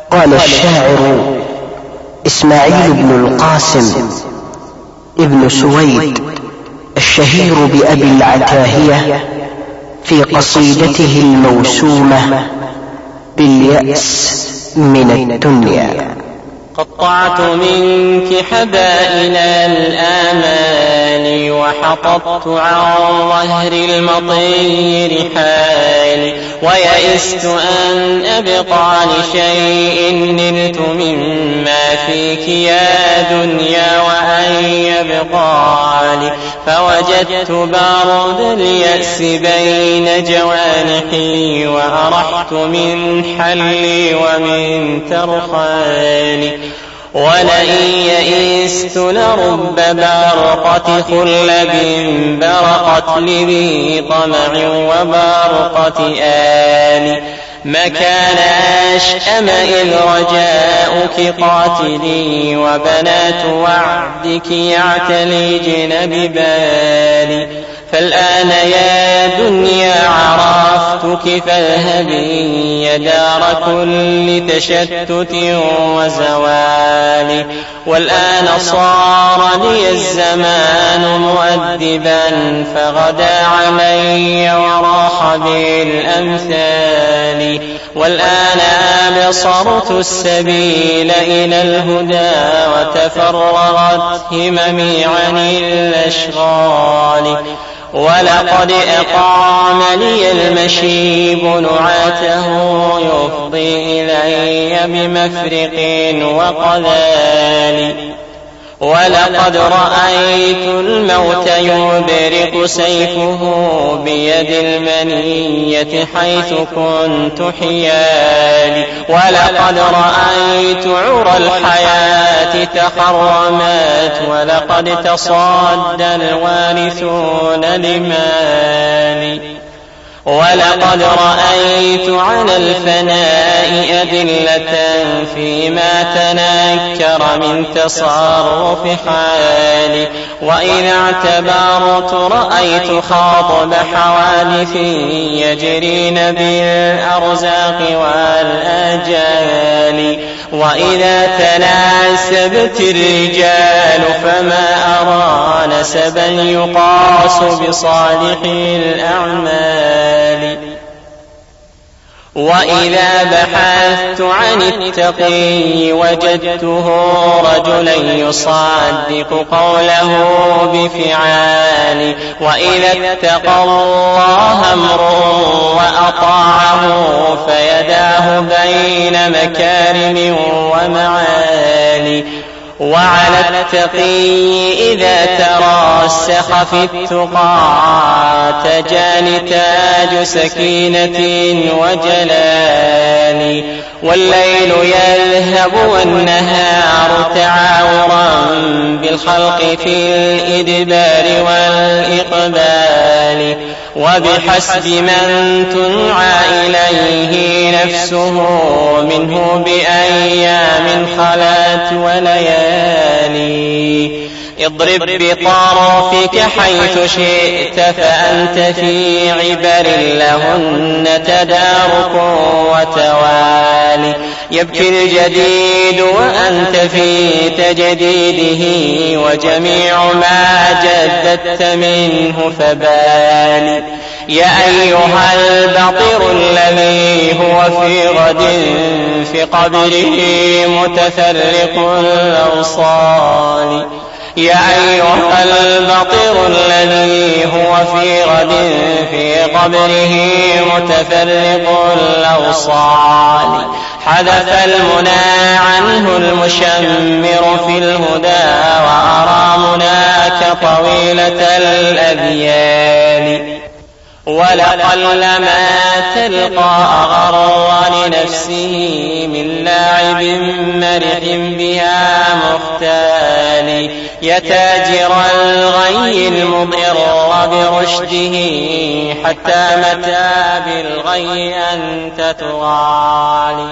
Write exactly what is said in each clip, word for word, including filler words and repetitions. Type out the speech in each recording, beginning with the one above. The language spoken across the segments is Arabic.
قال الشاعر إسماعيل بن القاسم ابن سويد الشهير بأبي العتاهية في قصيدته الموسومة باليأس من الدنيا: قطعت منك حبائل الآمال وحطبت عن ظهر المطير حالي، ويئست أن أبقى لشيء نلت مما فيك يا دنيا وأن يبقى لي، فوجدت برد اليأس بين جوانحي وأرحت من حلي ومن ترحالي، ولئن يئست لرب برقة خلب برقت لذي طمع وبرقة آل، ما كان أشأم إذ رجاؤك قاتلي وبنات وعدك يعتلجن ببالي، فالآن يا دنيا عرفتك فاذهبي يا دار كل تشتت وزوال، والآن صار لي الزمان مؤدبا فغدا علي وراح بالأمثال، والآن أبصرت السبيل إلى الهدى وتفرغت هممي عن الأشغال، ولقد أقام لي المشيب نعاته يفضي إلي بمفرق وقذال، ولقد رأيت الموت يبرق سيفه بيد المنية حيث كنت حيالي، ولقد رأيت عرى الحياة تخرمت ولقد تصدى الوارثون لمالي، ولقد رأيت على الفناء أدلة فيما تنكر من تصرف حالي، وإذا اعتبرت رأيت خاطب حوادث يجرين بالأرزاق والآجال، وإذا تناسبت الرجال فما أرى نسبا يقاس بصالح الأعمال، وإذا بحثت عن التقي وجدته رجلا يصدق قوله بفعال، وإذا اتقى الله أمر وأطاعه فيداه بين مكارم ومعالي، وعلى التقي إذا ترسخ في التقى تجاني تاج سكينة وجلال، والليل يذهب والنهار تعاورا بالخلق في الإدبار والإقبال، وبحسب من تنعى إليه نفسه منه بأيام خلت وليالي، اضرب بطرفك حيث شئت فأنت في عبر لهن تدارك وتوالي، يبكي الجديد وأنت في تجديده وجميع ما جددت منه فبالي، يا أيها البطر الذي هو في غد في قبره متفرق الأوصال، يا أيها البطر الذي هو في غد في قبره متفرق الأوصال، حذف المنى عنه المشمر في الهدى وأرى مناك طويلة الأذيال، ولقلما تلقى أغر لنفسه من لاعب مرح بها مختال، يا تاجر الغي المضر برشده حتى متى بالغي أنت تغالي.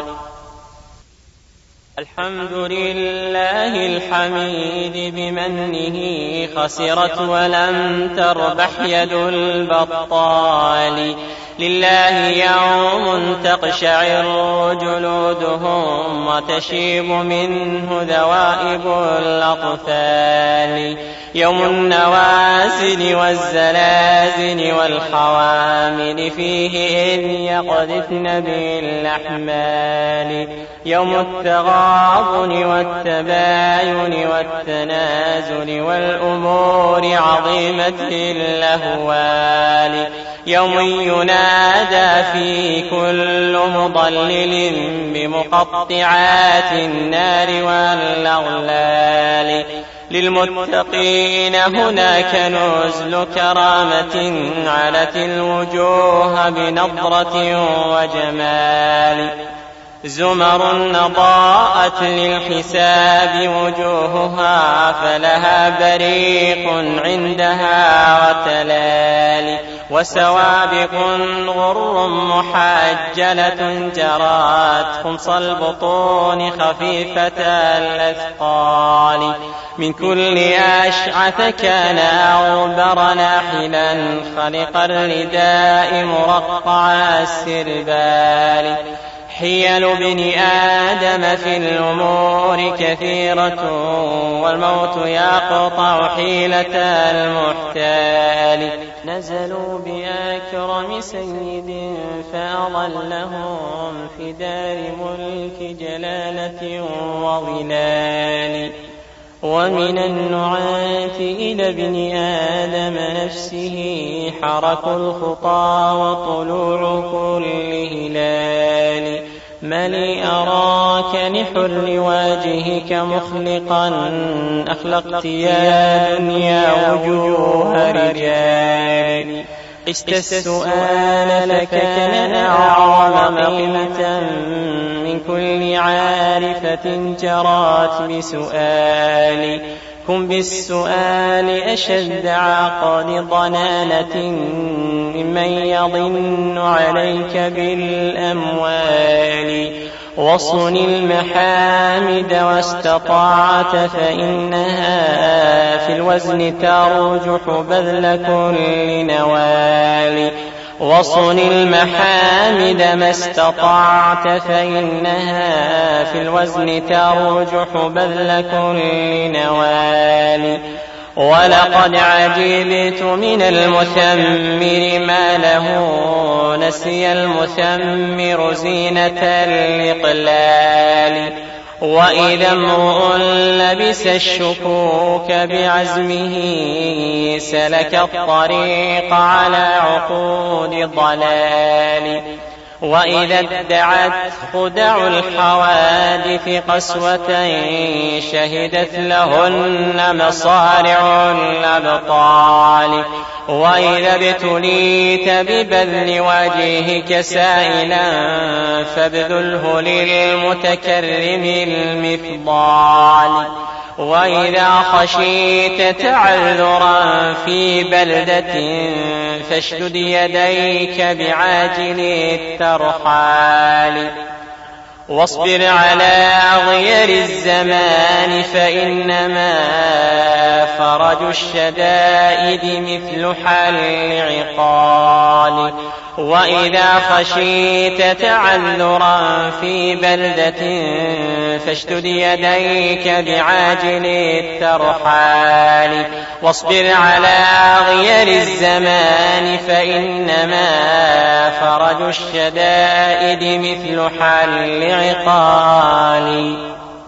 الحمد لله الحميد بمنه خسرت ولم تربح يد البطال، لله يوم تقشعر جلودهم وتشيب منه ذوائب الأطفال يوم النوازل والزلازل والحوامل فيه إذ يقذفن بالأحمال يوم التغابن والتباين والتنازل والأمور عظيمة الأهوال يوم ينادى في كل مضلل بمقطعات النار والأغلال للمتقين هناك نزل كرامة علت الوجوه بنظرة وجمال زمر أضاءت للحساب وجوهها فلها بريق عندها وتلال وسوابق غر محجلة جرات خمص البطون خفيفة الأثقال من كل أشعث كان أغبر ناحلا خلق الرداء مرقع السربال حيل بن آدم في الأمور كثيرة والموت يقطع حيلة المحتال نزلوا بأكرم سيد فأظلهم في دار ملك جلالة وظلال ومن النعات إلى ابن آدم نفسه حرك الخطى وطلوع كل هلال ما لي أراك لحر وجهك مخلقا أخلقت يا دنيا وجوه رجال قست السؤال لكان أعظم قيمة من كل عارفة جرات بسؤال كن بالسؤال أشد عقد ضنانة ممن يضن عليك بالأموال وصن المحامد واستطعت فإنها في الوزن ترجح بذل كل نوال وصن المحامد ما استطعت فإنها في الوزن ترجح بذل كل نوال ولقد عجبت من المثمر ما له نسي المثمر زينة الإقلال وإذا امرؤ لبس الشكوك بعزمه سلك الطريق على عقود ضلال وإذا ادعت خدع الحوادث قسوة شهدت لهن مصارع الأبطال وإذا ابتليت ببذل وجهك سائلا فابذله للمتكرم المفضال وإذا خشيت تعذرا في بلدة فاشدد يديك بعاجل الترحال واصبر على غير الزمان فإنما فرج الشدائد مثل حل عقال وإذا خشيت تعذرا في بلدة فاشدد يديك بعاجل الترحال واصبر على غير الزمان فإنما فرج الشدائد مثل حل عقال